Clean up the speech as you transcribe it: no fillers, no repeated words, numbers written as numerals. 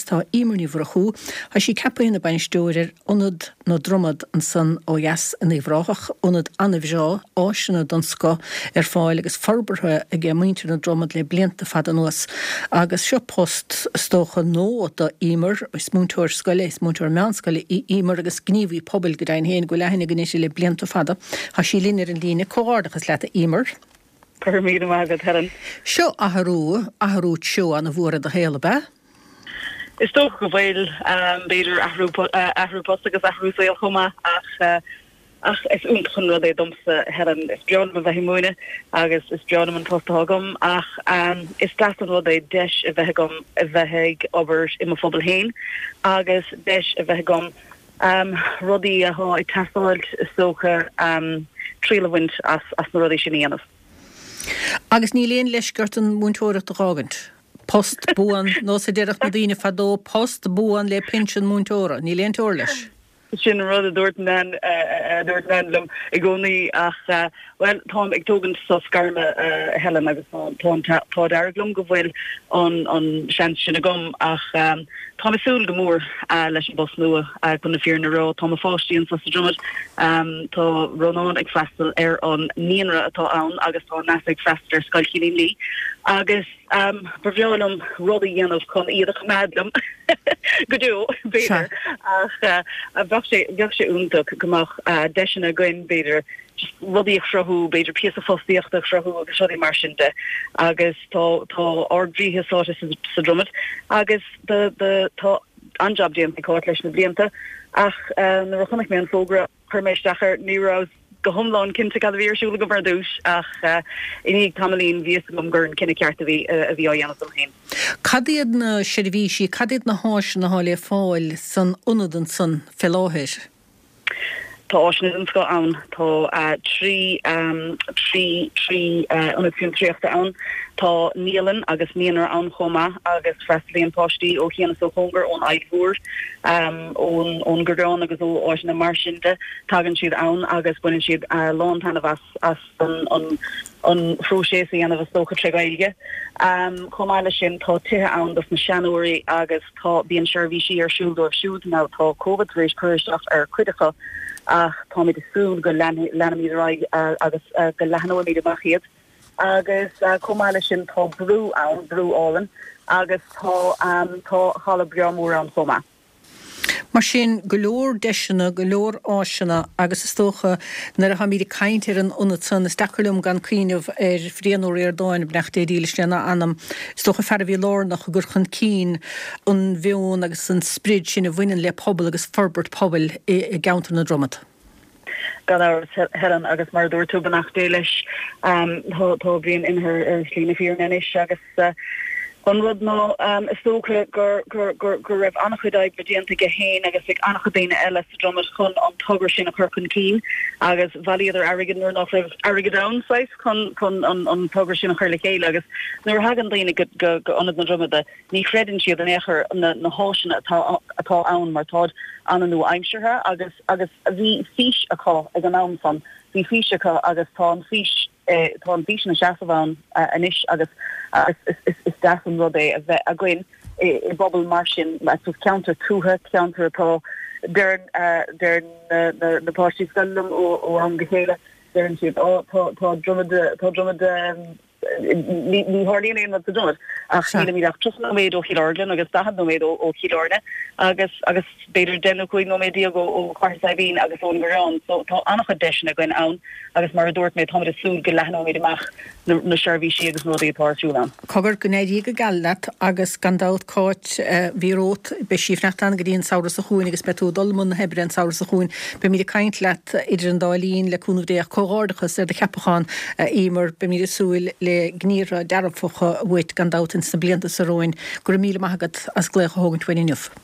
tá ímarní bhrachú, ha sí cappaína bain stúir unad nó dromad an san ó jas in éhráach unad anmhseo áisina don sco fáil agus forbartha a g muintear na dromad le blianta fad an nuas. Agus seo post stócha nó do ímar is múntúir scoile, is múntúir meánscoile ímar agus gníomhí pobl go dain héana go lehanana gnéisi le blianta fada. Ha sí línar an lína cóárdachas leat a ímar. Permíad agad Helen. Seo aharú seo an a bhra a héile be? Is toch go bhfuil beidir ahrú post agus ahrú saoil chuma ach is úntchun rud é domsa Helen is John a bheith múine agus is John an postthagam ach is dasan rud é deis a bheith gom a bheith obair im phobal héin agus deis a bheith gom rudaí a há I tasáilt socha trílahhaint as na rudaí sin íanamh. Agus ní léon leis gurt an múntóireacht a rágant. Post buan, nó sé déireach na dtíine fadó post buan le pension múntóra, ní léon tóir leis. Sin rud a dúirt nan lum I gcónaí ach well tám ag tógan sa scarma Helen agus tá airglum go bhfuil an sean sin a gom ach tá isúil go mór leis an bos nua chun na fear na rá tá fáistíon sa drumad tá Ronán ag freistal an níonra atá ann agus tá nas ag freistar scailcíní lí agus bhreolum rudaí dhéanamh chun iad a chumádlum go dú béidir ach bheag sé úntaach gomach deisina goin béidir rudaí chrathú béidir pías a fóstaíocht a chrathú agus rudaí mar sinnte agus tá ordríthe sáte sa drumad agus tá anjob déanta cóir leis na blianta ach na rochanig mé an fógra chuméisteachar nírás go homláin cinnta cad bhírsúla go bhardúis ach inig tamlín víos gom gur an cinna ceart a bhí á dhéanamh am hain. Cadíad na seirbhísí, cadíad na háis na hála fáil san unadan san feláthir? Tá áisina an sco ann tá trí tríochta ann tá nílan agus míonar an chomá agus freistalíon páistí ó chéanana so chungar ón aidhúr ón gurdáin agus ó áisina mar sinnte tagann siad ann agus buinn siad lántanamh as an fróséí anamh stocha tregaige. Chomáile sin tá tuthe ann dos na seanúirí agus tá bíon seirbhísí ar siúldóibh siúd ná tá COVID rééis chuisteach ar cuidecha ach tá mé desúl go lenamíráig agus go lehanmid amachchiad agus chomáile sin tá brú álan agus tá chala breamúr an chomá. Mar sin golóir deisina, golóir áisina agus is tócha nar a ha míad caintear an unatsan is dacrlum gan cíineh fríanúir dáin bnecht dílistena anam is tócha ferhí lárnach gur chun cín an bheún agus an sprid sin a bhainean le pobl agus forbert pobl I gauntar na dromad. Gad Helen agus mar dúir tú banach déiles tá bhíon in her slína fíornenis agus an rud ná is tócha gur raibh annachchudaid bedianta go héin agus ag annachchudaine eile sa drumad chun an tugur sin a chuchan cín agus bhaidir aigean nuair nach raibh aigedáin sais chun an tugur sin a chuir le chéile agus nuair hagan daine go anad na drumada ní chredann siad an éair na háisina atá ann mar tád an nó aimimseirthe agus bhí fís aá ag an am fan bhí fís aá agus tá an fís tá an fís na seaamháin inis agus is dasan rud é a bheith a gcuin I bobbal mar sin tu counter túthe counter atá na pátí scanlum ó an gechéile dean siad tá drumad ní hálíon éon a drumad ach míach tro méid ó chiilearlan agus dahad nó méid ó chiilearne agus beidir denna chuig nó méid ó chuirsaibhín agus ón gorán so tá annach a deisina goin ann agus mar a dúirt méid thoid asúl go leithna méid amach na seirbhísí agus nódaí atásúlan. Cogur go néidí go gallat agus gandát cáit bhírót be sífneachtain go dtíon saoras a chuin agus betú dolmún na hebre an saoras a chuin be míad caint leat idir an dálín le cúnmh déach cóárdachas ar de cheapachán ímar be míad súil le gníra dearmfocha bhuiit gandát in sa blianta sa roin gur míle maigad as gléach a hógan 29.